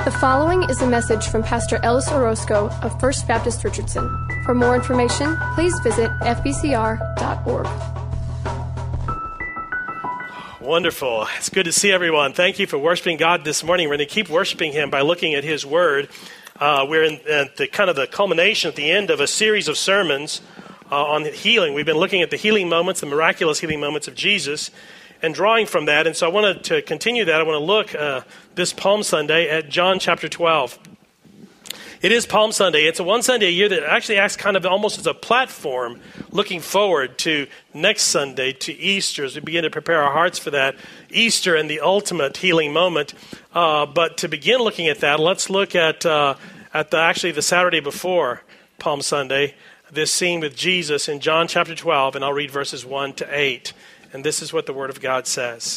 The following is a message from Pastor Ellis Orozco of First Baptist Richardson. For more information, please visit fbcr.org. Wonderful. It's good to see everyone. Thank you for worshiping God this morning. We're going to keep worshiping Him by looking at His Word. We're in the kind of the culmination at the end of a series of sermons on healing. We've been looking at the healing moments, the miraculous healing moments of Jesus, and drawing from that. And so I wanted to continue that. I want to look this Palm Sunday at John chapter 12. It is Palm Sunday. It's a one Sunday a year that actually acts kind of almost as a platform looking forward to next Sunday, to Easter, as we begin to prepare our hearts for that. Easter and the ultimate healing moment. But to begin looking at that, let's look at the Saturday before Palm Sunday, this scene with Jesus in John chapter 12, and I'll read verses 1 to 8. And this is what the Word of God says.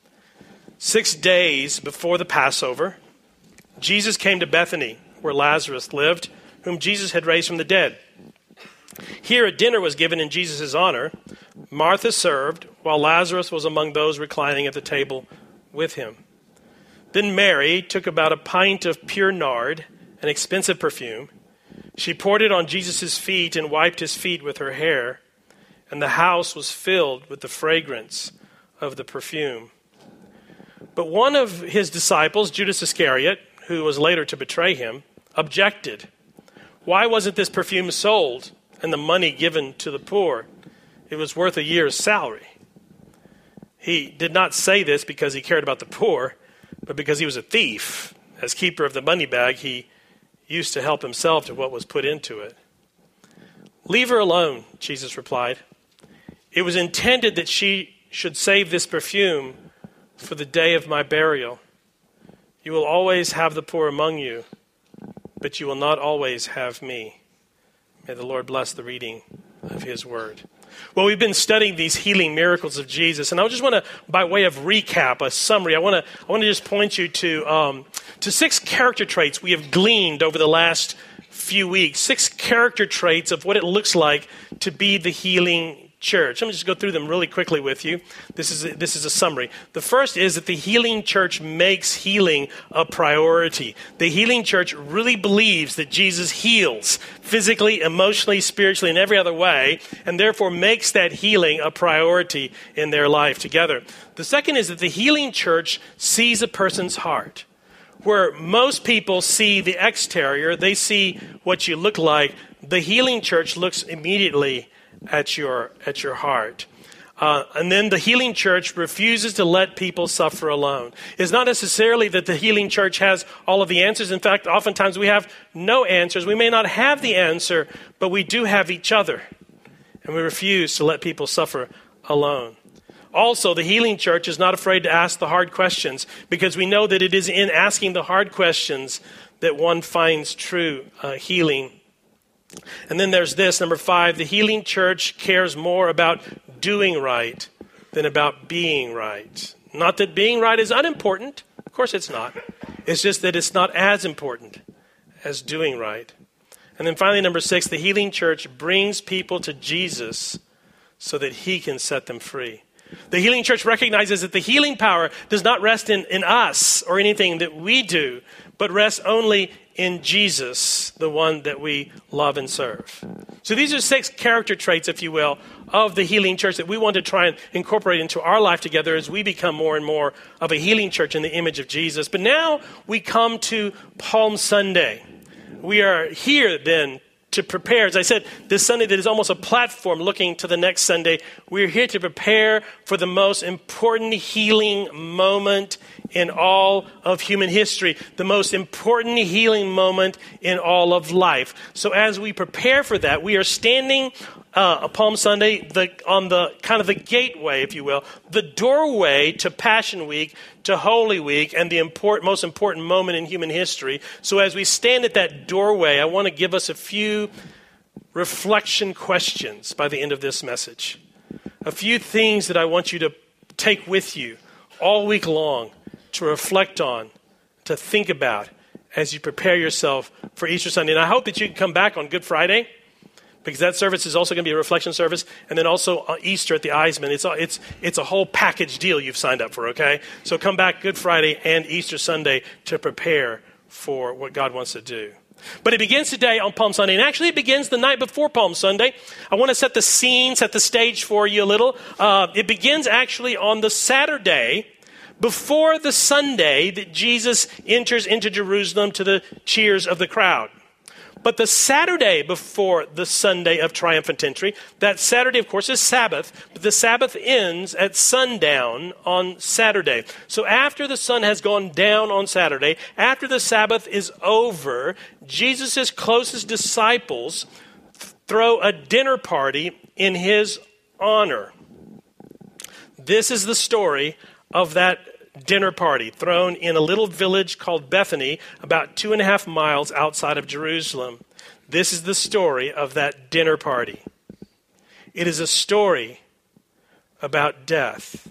6 days before the Passover, Jesus came to Bethany, where Lazarus lived, whom Jesus had raised from the dead. Here a dinner was given in Jesus' honor. Martha served, while Lazarus was among those reclining at the table with him. Then Mary took about a pint of pure nard, an expensive perfume. She poured it on Jesus' feet and wiped his feet with her hair, and the house was filled with the fragrance of the perfume. But one of his disciples, Judas Iscariot, who was later to betray him, objected. Why wasn't this perfume sold and the money given to the poor? It was worth a year's salary. He did not say this because he cared about the poor, but because he was a thief. As keeper of the money bag, he used to help himself to what was put into it. Leave her alone, Jesus replied. It was intended that she should save this perfume for the day of my burial. You will always have the poor among you, but you will not always have me. May the Lord bless the reading of His Word. Well, we've been studying these healing miracles of Jesus, and I just want to, by way of recap, a summary, I want to just point you to 6 character traits we have gleaned over the last few weeks. 6 character traits of what it looks like to be the healing church. Let me just go through them really quickly with you. This is a summary. The first is that the healing church makes healing a priority. The healing church really believes that Jesus heals physically, emotionally, spiritually, and every other way, and therefore makes that healing a priority in their life together. The second is that the healing church sees a person's heart. Where most people see the exterior, they see what you look like. The healing church looks immediately at your heart. And then the healing church refuses to let people suffer alone. It's not necessarily that the healing church has all of the answers. In fact, oftentimes we have no answers. We may not have the answer, but we do have each other. And we refuse to let people suffer alone. Also, the healing church is not afraid to ask the hard questions, because we know that it is in asking the hard questions that one finds true healing. And then there's this, number 5, the healing church cares more about doing right than about being right. Not that being right is unimportant. Of course it's not. It's just that it's not as important as doing right. And then finally, number 6, the healing church brings people to Jesus so that He can set them free. The healing church recognizes that the healing power does not rest in us or anything that we do, but rests only in Jesus, the one that we love and serve. So these are 6 character traits, if you will, of the healing church that we want to try and incorporate into our life together as we become more and more of a healing church in the image of Jesus. But now we come to Palm Sunday. We are here then to prepare, as I said, this Sunday that is almost a platform looking to the next Sunday. We're here to prepare for the most important healing moment in all of human history, the most important healing moment in all of life. So as we prepare for that, we are standing Palm Sunday on the kind of the gateway, if you will, the doorway to Passion Week, to Holy Week, and the most important moment in human history. So as we stand at that doorway, I want to give us a few reflection questions by the end of this message. A few things that I want you to take with you all week long to reflect on, to think about as you prepare yourself for Easter Sunday. And I hope that you can come back on Good Friday, because that service is also going to be a reflection service, and then also Easter at the Eisman. It's a whole package deal you've signed up for, okay? So come back Good Friday and Easter Sunday to prepare for what God wants to do. But it begins today on Palm Sunday, and actually it begins the night before Palm Sunday. I want to set the scene, set the stage for you a little. It begins actually on the Saturday before the Sunday that Jesus enters into Jerusalem to the cheers of the crowd. But the Saturday before the Sunday of triumphant entry, that Saturday, of course, is Sabbath, but the Sabbath ends at sundown on Saturday. So after the sun has gone down on Saturday, after the Sabbath is over, Jesus' closest disciples throw a dinner party in his honor. This is the story of that dinner party thrown in a little village called Bethany, about 2.5 miles outside of Jerusalem. This is the story of that dinner party. It is a story about death.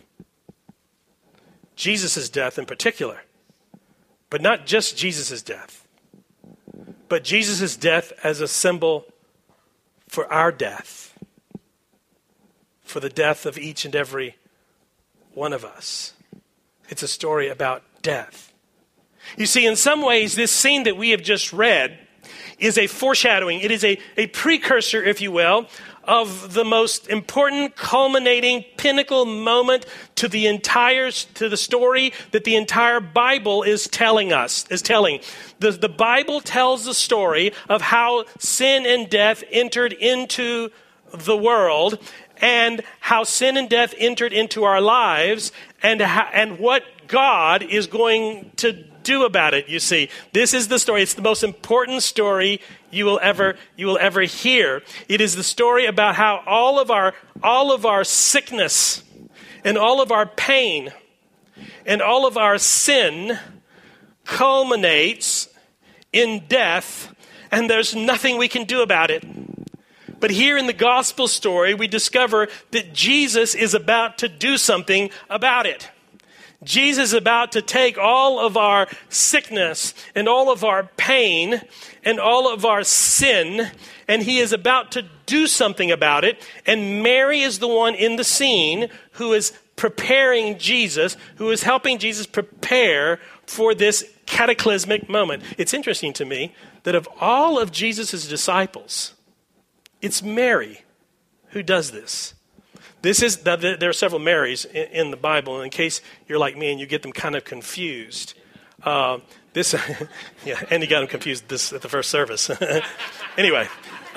Jesus' death in particular. But not just Jesus' death, but Jesus' death as a symbol for our death, for the death of each and every one of us. It's a story about death. You see, in some ways, this scene that we have just read is a foreshadowing. It is a precursor, if you will, of the most important, culminating, pinnacle moment to the story that the entire Bible is telling. The Bible tells the story of how sin and death entered into the world, and how sin and death entered into our lives, and what God is going to do about it. You see, this is the story. It's the most important story you will ever hear. It is the story about how all of our sickness and all of our pain and all of our sin culminates in death, and there's nothing we can do about it. But here in the gospel story, we discover that Jesus is about to do something about it. Jesus is about to take all of our sickness and all of our pain and all of our sin, and he is about to do something about it. And Mary is the one in the scene who is preparing Jesus, who is helping Jesus prepare for this cataclysmic moment. It's interesting to me that of all of Jesus' disciples, it's Mary who does this. There are several Marys in the Bible, and in case you're like me and you get them kind of confused. Andy got them confused at the first service. Anyway,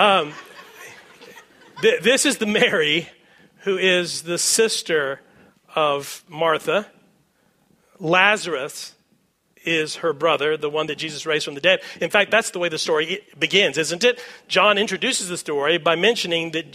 this is the Mary who is the sister of Martha. Lazarus is her brother, the one that Jesus raised from the dead. In fact, that's the way the story begins, isn't it? John introduces the story by mentioning that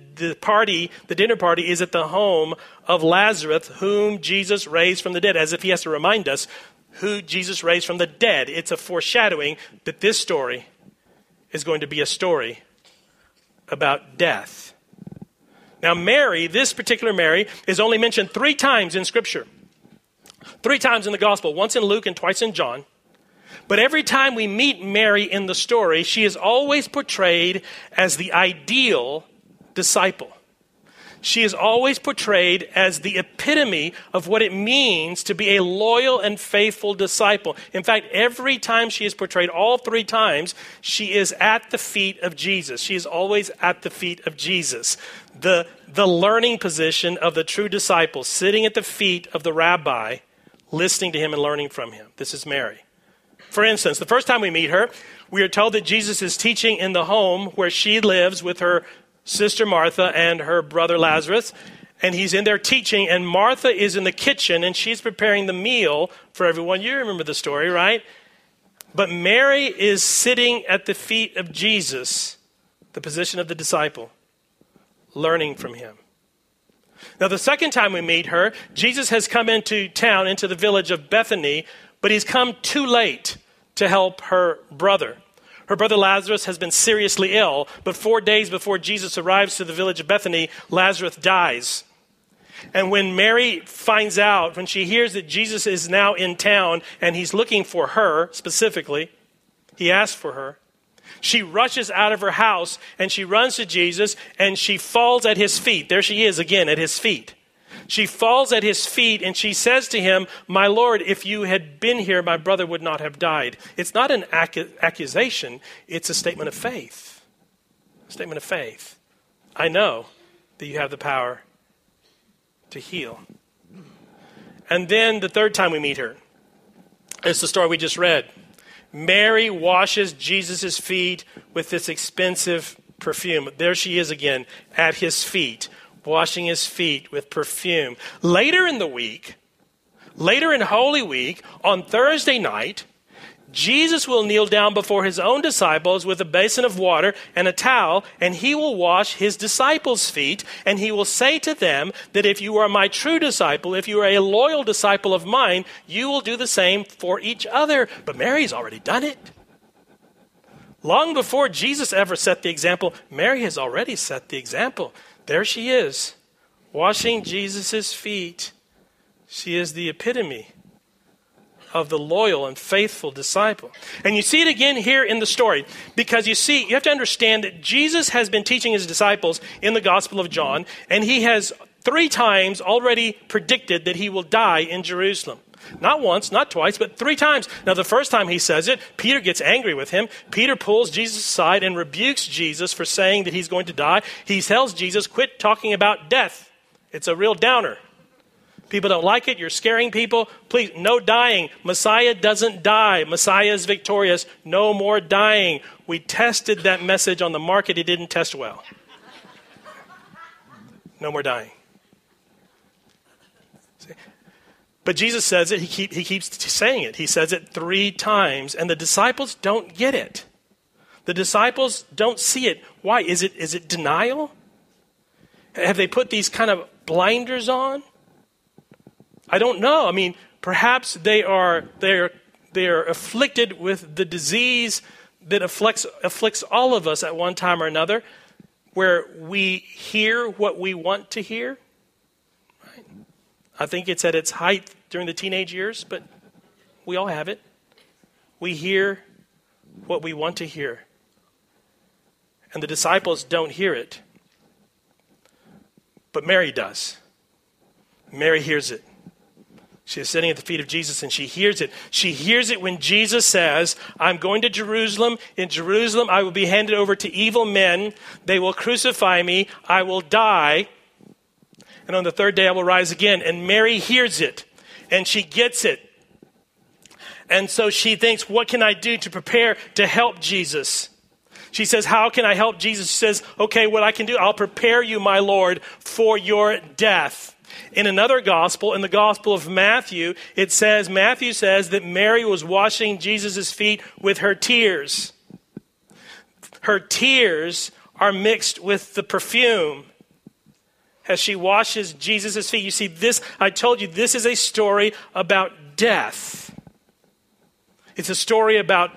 the dinner party is at the home of Lazarus, whom Jesus raised from the dead, as if he has to remind us who Jesus raised from the dead. It's a foreshadowing that this story is going to be a story about death. Now, Mary, this particular Mary, is only mentioned 3 times in Scripture. 3 times in the gospel, once in Luke and twice in John. But every time we meet Mary in the story, she is always portrayed as the ideal disciple. She is always portrayed as the epitome of what it means to be a loyal and faithful disciple. In fact, every time she is portrayed, all 3 times, she is at the feet of Jesus. She is always at the feet of Jesus. The learning position of the true disciple, sitting at the feet of the rabbi, listening to him and learning from him. This is Mary. For instance, the first time we meet her, we are told that Jesus is teaching in the home where she lives with her sister Martha and her brother Lazarus. And he's in there teaching, and Martha is in the kitchen, and she's preparing the meal for everyone. You remember the story, right? But Mary is sitting at the feet of Jesus, the position of the disciple, learning from him. Now, the second time we meet her, Jesus has come into town, into the village of Bethany, but he's come too late to help her brother. Her brother Lazarus has been seriously ill, but 4 days before Jesus arrives to the village of Bethany, Lazarus dies. And when Mary finds out, when she hears that Jesus is now in town and he's looking for her specifically, he asks for her, she rushes out of her house and she runs to Jesus and she falls at his feet. There she is again at his feet. She falls at his feet and she says to him, "My Lord, if you had been here, my brother would not have died." It's not an accusation. It's a statement of faith. A statement of faith. I know that you have the power to heal. And then the third time we meet her, it's the story we just read. Mary washes Jesus' feet with this expensive perfume. There she is again at his feet, washing his feet with perfume. Later in the week, later in Holy Week, on Thursday night, Jesus will kneel down before his own disciples with a basin of water and a towel, and he will wash his disciples' feet, and he will say to them that if you are my true disciple, if you are a loyal disciple of mine, you will do the same for each other. But Mary's already done it. Long before Jesus ever set the example, Mary has already set the example. There she is, washing Jesus' feet. She is the epitome of the loyal and faithful disciple. And you see it again here in the story, because you have to understand that Jesus has been teaching his disciples in the Gospel of John, and he has 3 times already predicted that he will die in Jerusalem. Not once, not twice, but 3 times. Now, the first time he says it, Peter gets angry with him. Peter pulls Jesus aside and rebukes Jesus for saying that he's going to die. He tells Jesus, "Quit talking about death. It's a real downer. People don't like it. You're scaring people. Please, no dying. Messiah doesn't die. Messiah is victorious. No more dying." We tested that message on the market. It didn't test well. No more dying. See? But Jesus says it. He keeps saying it. He says it 3 times, and the disciples don't get it. The disciples don't see it. Why? Is it denial? Have they put these kind of blinders on? I don't know. I mean, perhaps they're afflicted with the disease that afflicts all of us at one time or another, where we hear what we want to hear. Right? I think it's at its height during the teenage years, but we all have it. We hear what we want to hear. And the disciples don't hear it. But Mary does. Mary hears it. She is sitting at the feet of Jesus and she hears it. She hears it when Jesus says, "I'm going to Jerusalem. In Jerusalem, I will be handed over to evil men. They will crucify me. I will die. And on the 3rd day, I will rise again." And Mary hears it and she gets it. And so she thinks, what can I do to prepare to help Jesus? She says, how can I help Jesus? She says, okay, what I can do, I'll prepare you, my Lord, for your death. In another gospel, in the Gospel of Matthew, Matthew says that Mary was washing Jesus' feet with her tears. Her tears are mixed with the perfume as she washes Jesus' feet. You see, this, I told you, this is a story about death. It's a story about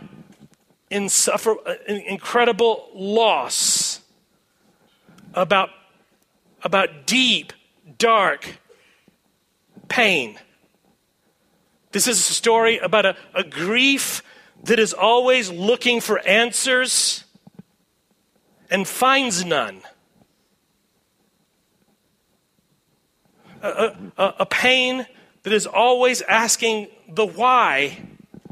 incredible loss, about deep, dark pain. This is a story about a grief that is always looking for answers and finds none. A pain that is always asking the why.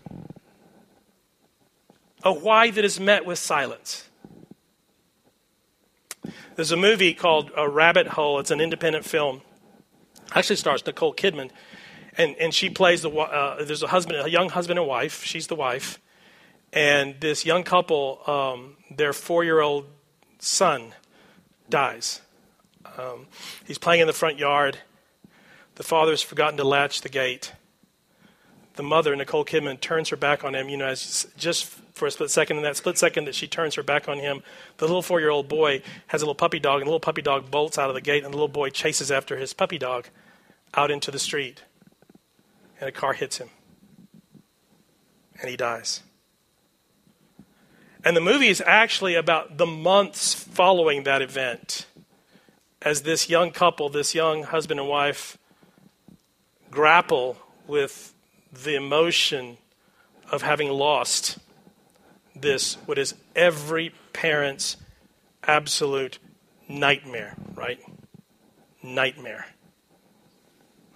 A why that is met with silence. There's a movie called Rabbit Hole. It's an independent film. Actually stars Nicole Kidman. And she plays there's a young husband and wife. She's the wife. And this young couple, their 4-year-old son dies. He's playing in the front yard. The father's forgotten to latch the gate. The mother, Nicole Kidman, turns her back on him, just for a split second. In that split second that she turns her back on him, the little 4-year-old boy has a little puppy dog, and the little puppy dog bolts out of the gate, and the little boy chases after his puppy dog out into the street. And a car hits him. And he dies. And the movie is actually about the months following that event, as this young couple, this young husband and wife, grapple with the emotion of having lost this, what is every parent's absolute nightmare, right? Nightmare.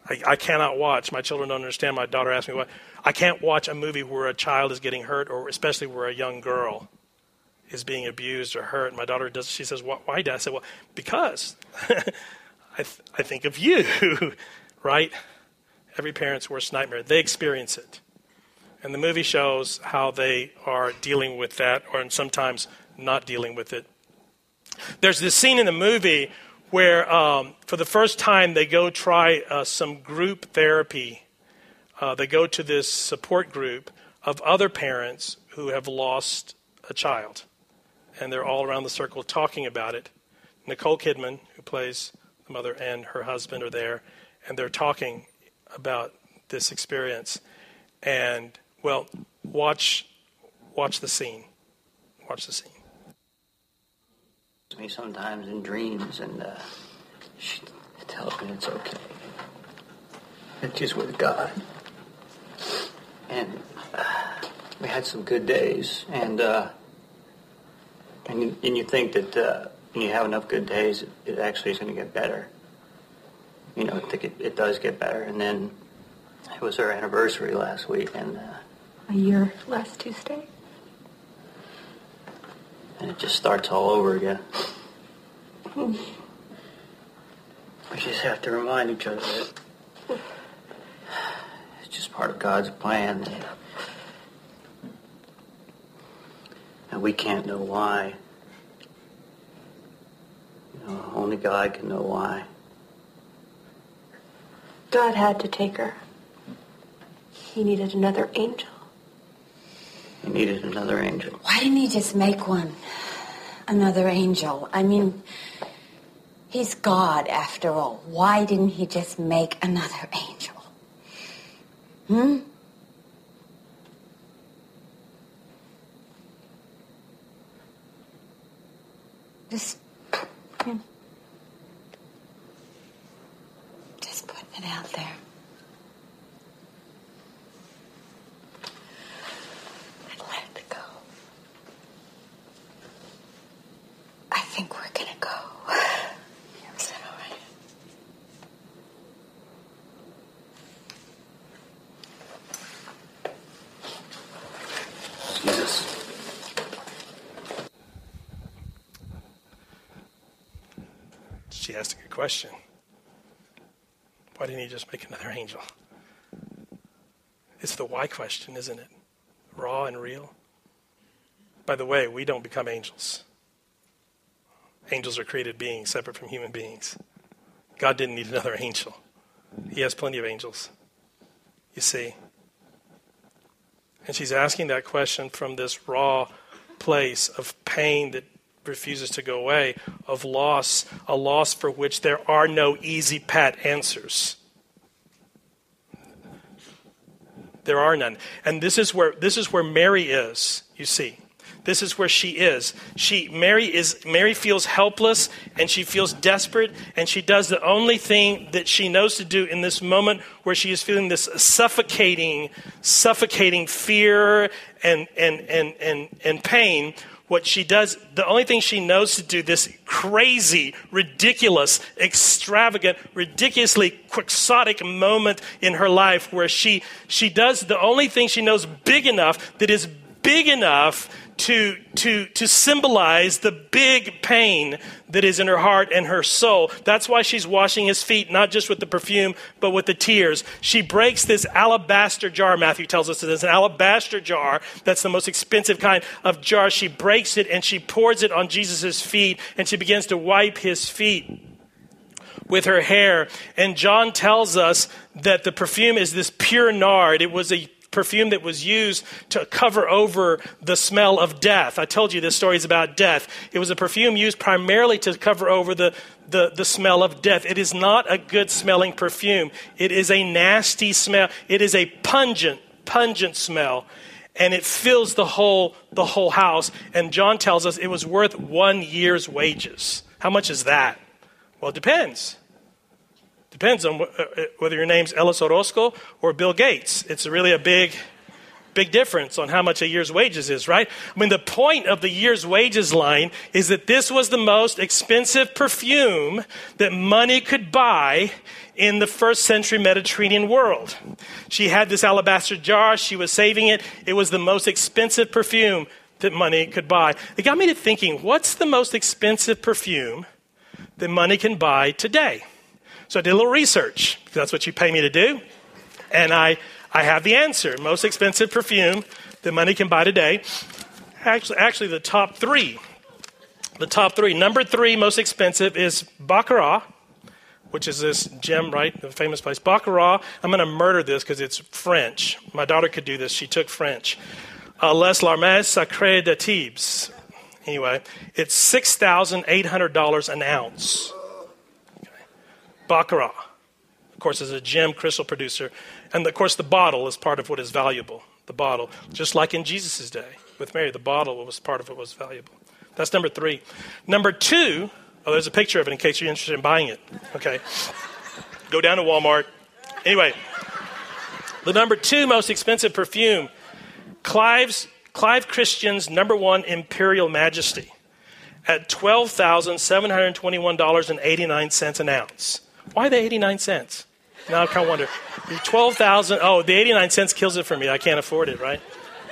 I cannot watch. My children don't understand. My daughter asked me why. I can't watch a movie where a child is getting hurt, or especially where a young girl is being abused or hurt. My daughter does. She says, "Why, Dad?" I said, "Well, because I think of you, right? Every parent's worst nightmare. They experience it, and the movie shows how they are dealing with that, or sometimes not dealing with it. There's this scene in the movie where, for the first time, they go try some group therapy. They go to this support group of other parents who have lost a child. And they're all around the circle talking about it. Nicole Kidman, who plays the mother, and her husband are there. And they're talking about this experience. And, well, watch the scene. Watch the scene. Me sometimes in dreams, and she tells me it's okay. It's just with God. And we had some good days, and you think that when you have enough good days, it actually is going to get better. You know, I think it does get better. And then it was our anniversary last week, and a year last Tuesday. And it just starts all over again. We just have to remind each other that it's just part of God's plan. And we can't know why. You know, only God can know why. God had to take her. He needed another angel. He needed another angel. Why didn't he just make one? Another angel. I mean, he's God after all. Why didn't he just make another angel? Just putting it out there. I'd let it go. I think we're gonna go. Is that all right? Jesus. She asked a good question. Why didn't he just make another angel? It's the why question, isn't it? Raw and real. By the way, we don't become angels. Angels are created beings separate from human beings. God didn't need another angel. He has plenty of angels. You see? And she's asking that question from this raw place of pain that refuses to go away, of loss, a loss for which there are no easy pat answers. There are none. And this is where Mary is, you see. This is where she is. Mary feels helpless, and she feels desperate, and she does the only thing that she knows to do in this moment where she is feeling this suffocating fear and pain. What she does, the only thing she knows to do, this crazy, ridiculous, extravagant, ridiculously quixotic moment in her life where she does the only thing she knows big enough to symbolize the big pain that is in her heart and her soul. That's why she's washing his feet, not just with the perfume, but with the tears. She breaks this alabaster jar. Matthew tells us that it's an alabaster jar. That's the most expensive kind of jar. She breaks it and she pours it on Jesus' feet, and she begins to wipe his feet with her hair. And John tells us that the perfume is this pure nard. It was a perfume that was used to cover over the smell of death. I told you this story is about death. It was a perfume used primarily to cover over the smell of death. It is not a good smelling perfume. It is a nasty smell. It is a pungent smell. And it fills the whole house. And John tells us it was worth 1 year's wages. How much is that? Well, it depends. Depends on whether your name's Ellis Orozco or Bill Gates. It's really a big Big difference on how much a year's wages is, right? I mean, the point of the year's wages line is that this was the most expensive perfume that money could buy in the first century Mediterranean world. She had this alabaster jar. She was saving it. It was the most expensive perfume that money could buy. It got me to thinking, what's the most expensive perfume that money can buy today? So I did a little research, because that's what you pay me to do. And I have the answer. Most expensive perfume that money can buy today. Actually, the top three. The top three. Number 3 most expensive is Baccarat, which is this gem, right? The famous place. Baccarat. I'm going to murder this because it's French. My daughter could do this. She took French. Les Larmes Sacré de Thebes. Anyway, it's $6,800 an ounce. Okay. Baccarat, of course, is a gem crystal producer. And, of course, the bottle is part of what is valuable. The bottle. Just like in Jesus' day with Mary, the bottle was part of what was valuable. That's number 3. Number 2, there's a picture of it in case you're interested in buying it. Okay. Go down to Walmart. Anyway, the number 2 most expensive perfume, Clive Christian's number 1 Imperial Majesty at $12,721.89 an ounce. Why the 89 cents? Now I kind of wonder. 12,000. Oh, the 89 cents kills it for me. I can't afford it, right?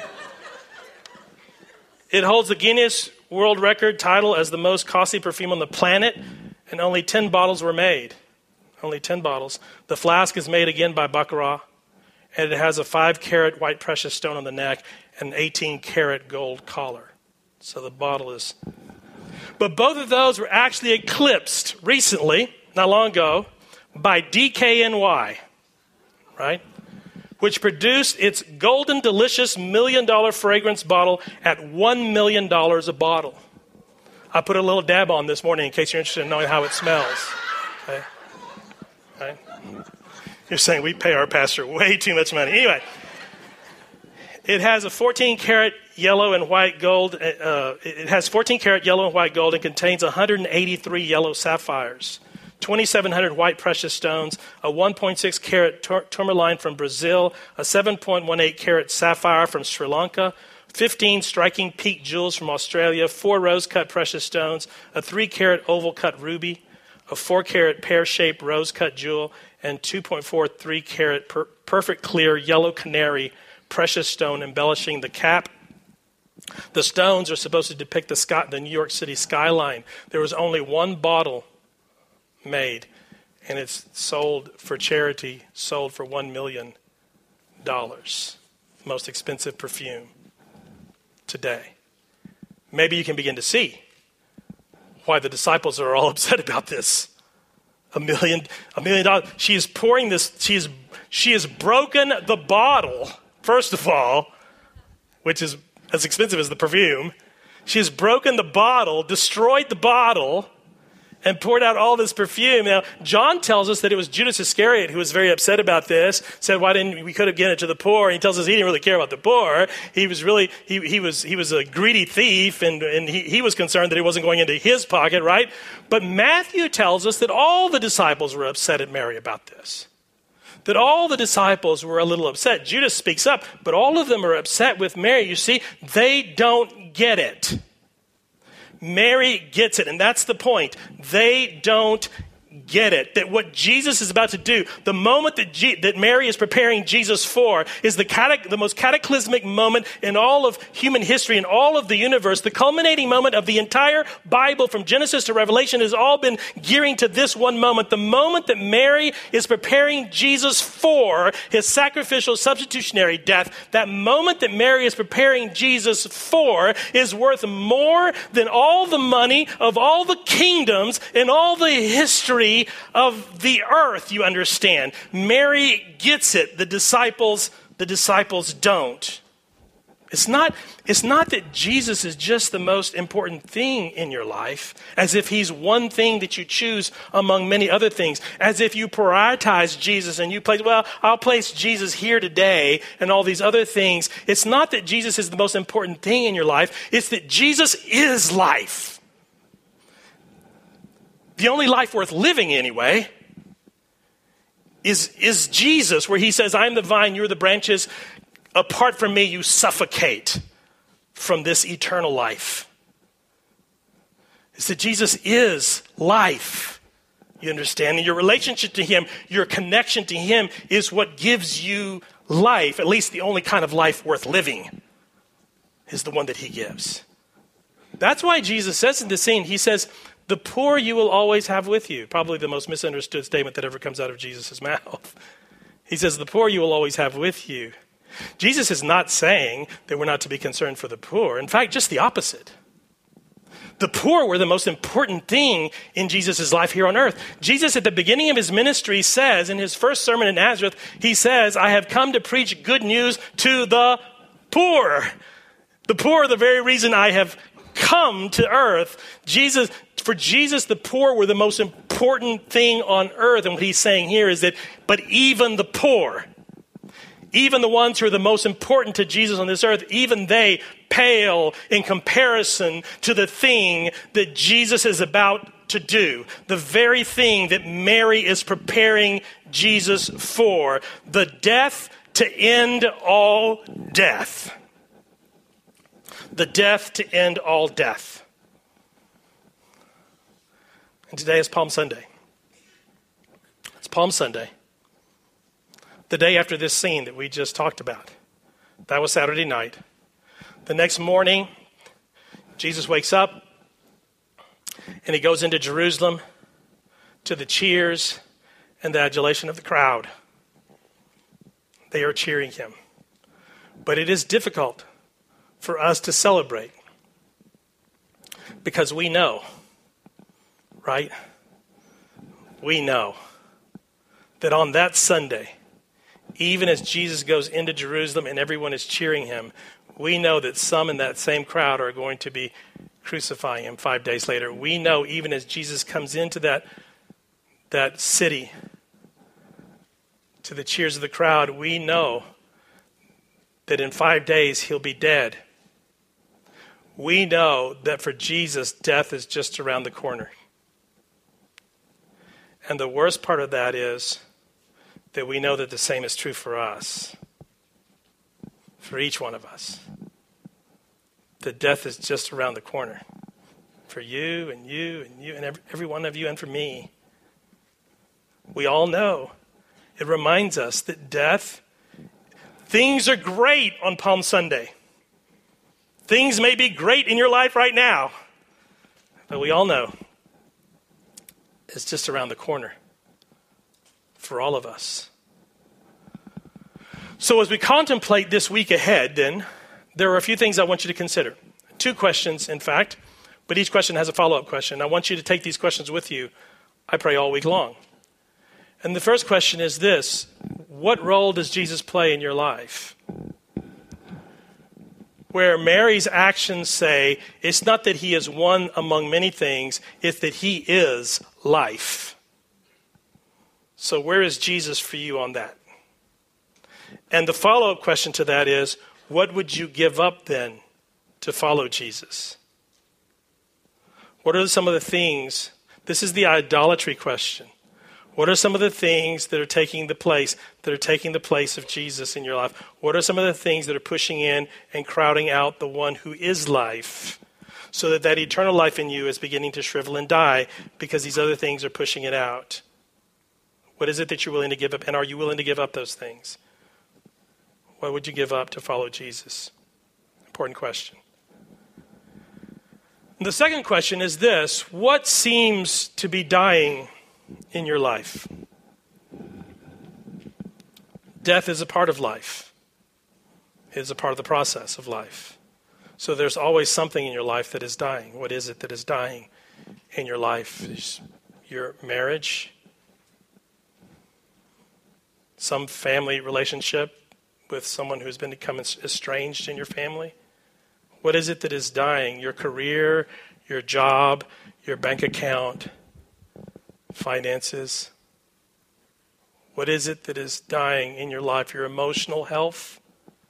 It holds the Guinness World Record title as the most costly perfume on the planet, and only 10 bottles were made. Only 10 bottles. The flask is made again by Baccarat, and it has a 5-carat white precious stone on the neck and an 18-carat gold collar. So the bottle is... But both of those were actually eclipsed recently, not long ago, by DKNY, right? Which produced its golden, delicious $1 million fragrance bottle at $1 million a bottle. I put a little dab on this morning in case you're interested in knowing how it smells. Okay? Right? You're saying we pay our pastor way too much money. Anyway, it has a 14-carat yellow and white gold. It has 14-carat yellow and white gold and contains 183 yellow sapphires, 2,700 white precious stones, a 1.6 carat tourmaline from Brazil, a 7.18 carat sapphire from Sri Lanka, 15 striking peak jewels from Australia, 4 rose-cut precious stones, a 3-carat oval-cut ruby, a 4-carat pear-shaped rose-cut jewel, and 2.43 carat perfect clear yellow canary precious stone embellishing the cap. The stones are supposed to depict the New York City skyline. There was only one bottle made, and it's sold for charity, sold for $1 million. Most expensive perfume today. Maybe you can begin to see why the disciples are all upset about this. $1 million. She is pouring this, she has broken the bottle, first of all, which is as expensive as the perfume. She has broken the bottle, destroyed the bottle, and poured out all this perfume. Now, John tells us that it was Judas Iscariot who was very upset about this, said, why didn't we could have given it to the poor? And he tells us he didn't really care about the poor. He was really, he was a greedy thief, and he was concerned that it wasn't going into his pocket, right? But Matthew tells us that all the disciples were upset at Mary about this. That all the disciples were a little upset. Judas speaks up, but all of them are upset with Mary. You see, they don't get it. Mary gets it, and that's the point. They don't get it. That what Jesus is about to do, the moment that Mary is preparing Jesus for, is the most cataclysmic moment in all of human history, in all of the universe. The culminating moment of the entire Bible from Genesis to Revelation has all been gearing to this one moment. The moment that Mary is preparing Jesus for his sacrificial substitutionary death, that moment that Mary is preparing Jesus for is worth more than all the money of all the kingdoms in all the history of the earth, you understand. Mary gets it. The disciples don't. It's not that Jesus is just the most important thing in your life, as if he's one thing that you choose among many other things, as if you prioritize Jesus and you place, well, I'll place Jesus here today and all these other things. It's not that Jesus is the most important thing in your life. It's that Jesus is life. The only life worth living anyway is Jesus, where he says, I'm the vine, you're the branches. apart from me, you suffocate from this eternal life. It's that Jesus is life. You understand? And your relationship to him, your connection to him is what gives you life. At least the only kind of life worth living is the one that he gives. That's why Jesus says in this scene, he says, the poor you will always have with you. Probably the most misunderstood statement that ever comes out of Jesus' mouth. He says, the poor you will always have with you. Jesus is not saying that we're not to be concerned for the poor. In fact, just the opposite. The poor were the most important thing in Jesus' life here on earth. Jesus, at the beginning of his ministry, says in his first sermon in Nazareth, he says, I have come to preach good news to the poor. The poor are the very reason I have come to earth. For Jesus, the poor were the most important thing on earth. And what he's saying here is that, but even the poor, even the ones who are the most important to Jesus on this earth, even they pale in comparison to the thing that Jesus is about to do. The very thing that Mary is preparing Jesus for. The death to end all death. The death to end all death. And today is Palm Sunday. It's Palm Sunday. The day after this scene that we just talked about. That was Saturday night. The next morning, Jesus wakes up and he goes into Jerusalem to the cheers and the adulation of the crowd. They are cheering him. But it is difficult for us to celebrate because we know, right? We know that on that Sunday, even as Jesus goes into Jerusalem and everyone is cheering him, we know that some in that same crowd are going to be crucifying him 5 days later. We know even as Jesus comes into that city, to the cheers of the crowd, we know that in 5 days he'll be dead. We know that for Jesus, death is just around the corner. And the worst part of that is that we know that the same is true for us, for each one of us. That death is just around the corner for you and you and you and every one of you and for me. We all know. It reminds us that death, things are great on Palm Sunday. Things may be great in your life right now, but we all know it's just around the corner for all of us. So as we contemplate this week ahead, then, there are a few things I want you to consider. 2 questions, in fact, but each question has a follow-up question. I want you to take these questions with you, I pray, all week long. And the first question is this: what role does Jesus play in your life? Where Mary's actions say, it's not that he is one among many things, it's that he is life. So where is Jesus for you on that? And the follow-up question to that is, what would you give up then to follow Jesus? What are some of the things? This is the idolatry question. What are some of the things that are taking the place of Jesus in your life? What are some of the things that are pushing in and crowding out the one who is life, so that eternal life in you is beginning to shrivel and die because these other things are pushing it out? What is it that you're willing to give up, and are you willing to give up those things? What would you give up to follow Jesus? Important question. And the second question is this: what seems to be dying in your life? Death is a part of life. It is a part of the process of life. So there's always something in your life that is dying. What is it that is dying in your life? Is your marriage? Some family relationship with someone who's been become estranged in your family? What is it that is dying? Your career, your job, your bank account, finances? What is it that is dying in your life? Your emotional health?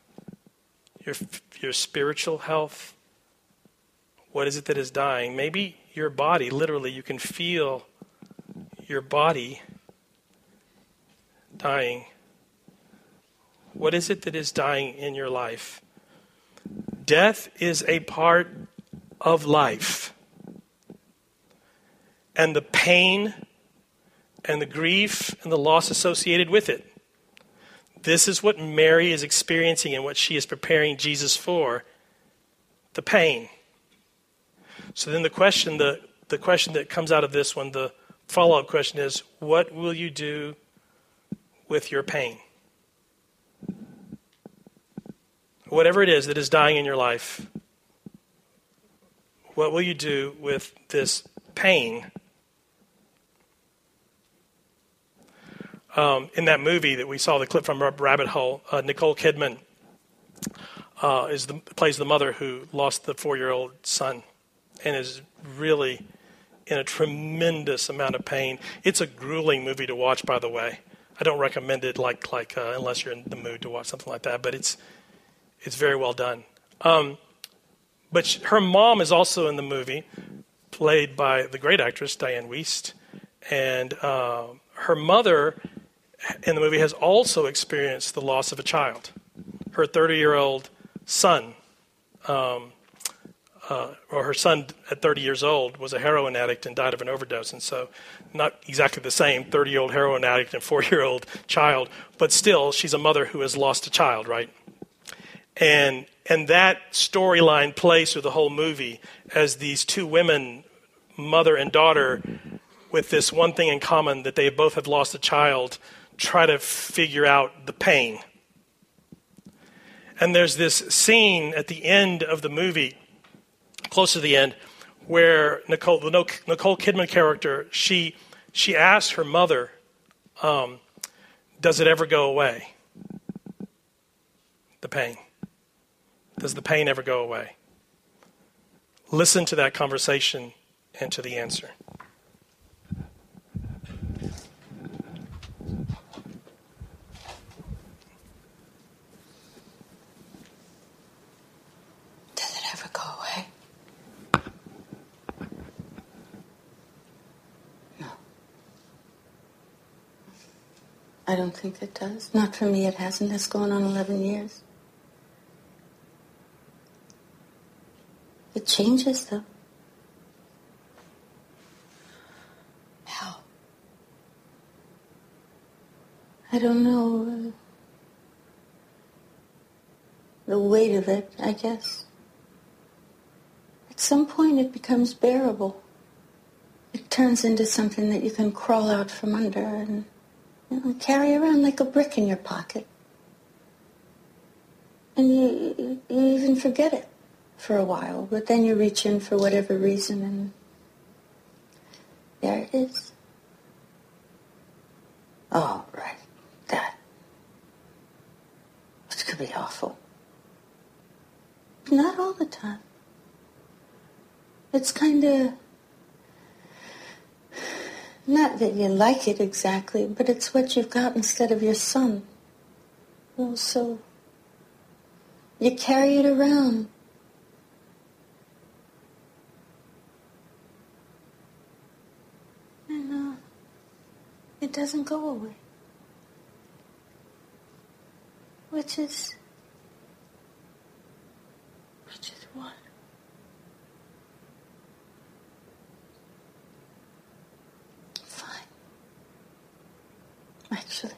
Your spiritual health? What is it that is dying? Maybe your body, literally, you can feel your body dying. What is it that is dying in your life? Death is a part of life. And the pain and the grief and the loss associated with it. This is what Mary is experiencing and what she is preparing Jesus for. The pain. So then the question that comes out of this one, the follow-up question is, what will you do with your pain? Whatever it is that is dying in your life, what will you do with this pain? In that movie that we saw the clip from Rabbit Hole, Nicole Kidman plays the mother who lost the 4-year-old son and is really in a tremendous amount of pain. It's a grueling movie to watch, by the way. I don't recommend it unless you're in the mood to watch something like that, but it's very well done. But her mom is also in the movie, played by the great actress Diane Wiest. And her mother in the movie has also experienced the loss of a child. Her 30-year-old son, or her son at 30 years old, was a heroin addict and died of an overdose. And so not exactly the same, 30-year-old heroin addict and 4-year-old child, but still she's a mother who has lost a child, right? And that storyline plays through the whole movie as these two women, mother and daughter, with this one thing in common, that they both have lost a child, try to figure out the pain. And there's this scene at the end of the movie, close to the end, where Nicole Kidman character, she asks her mother, does it ever go away? The pain. Does the pain ever go away? Listen to that conversation and to the answer. Does it ever go away? No. I don't think it does. Not for me, it hasn't. It's going on 11 years. It changes, though. How? I don't know. The weight of it, I guess. At some point, it becomes bearable. It turns into something that you can crawl out from under and carry around like a brick in your pocket. And you even forget it for a while, but then you reach in for whatever reason, and there it is. Oh, right, that. Which could be awful. Not all the time. It's kind of, not that you like it exactly, but it's what you've got instead of your son. Oh, so you carry it around. And it doesn't go away. Which is what? Fine. Actually.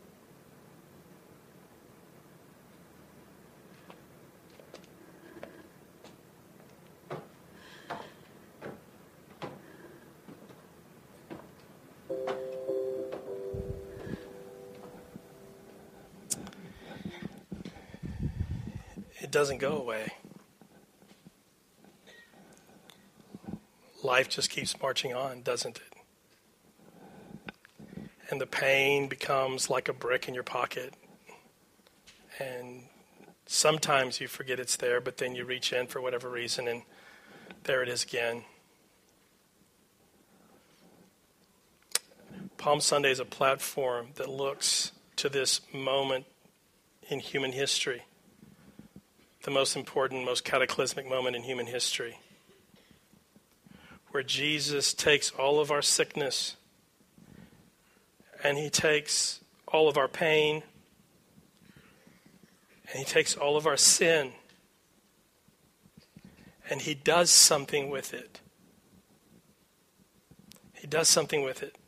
It doesn't go away. Life just keeps marching on, doesn't it? And the pain becomes like a brick in your pocket. And sometimes you forget it's there, but then you reach in for whatever reason, and there it is again. Palm Sunday is a platform that looks to this moment in human history, the most important, most cataclysmic moment in human history, where Jesus takes all of our sickness and he takes all of our pain And he takes all of our sin and he does something with it. He does something with it.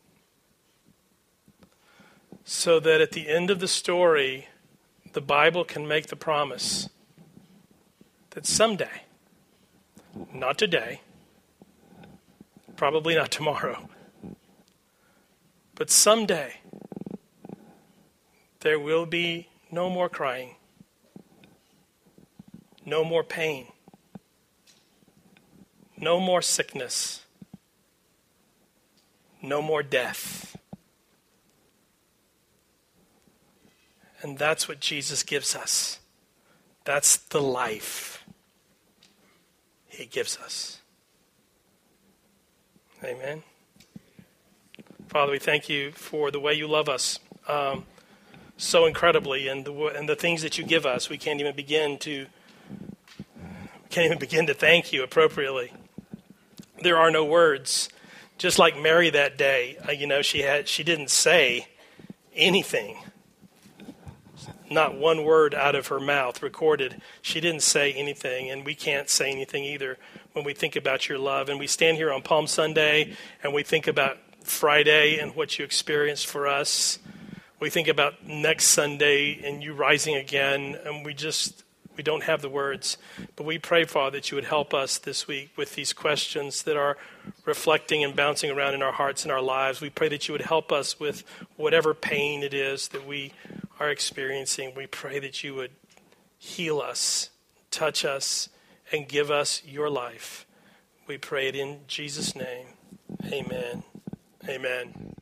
So that at the end of the story, the Bible can make the promise that someday, not today, probably not tomorrow, but someday, there will be no more crying, no more pain, no more sickness, no more death. And that's what Jesus gives us. That's the life he gives us. Amen. Father, we thank you for the way you love us so incredibly, and the things that you give us. We can't even begin to thank you appropriately. There are no words. Just like Mary that day, she didn't say anything. Not one word out of her mouth recorded. She didn't say anything, and we can't say anything either when we think about your love. And we stand here on Palm Sunday, and we think about Friday and what you experienced for us. We think about next Sunday and you rising again, and we don't have the words. But we pray, Father, that you would help us this week with these questions that are reflecting and bouncing around in our hearts and our lives. We pray that you would help us with whatever pain it is that we are experiencing. We pray that you would heal us, touch us, and give us your life. We pray it in Jesus' name. Amen. Amen.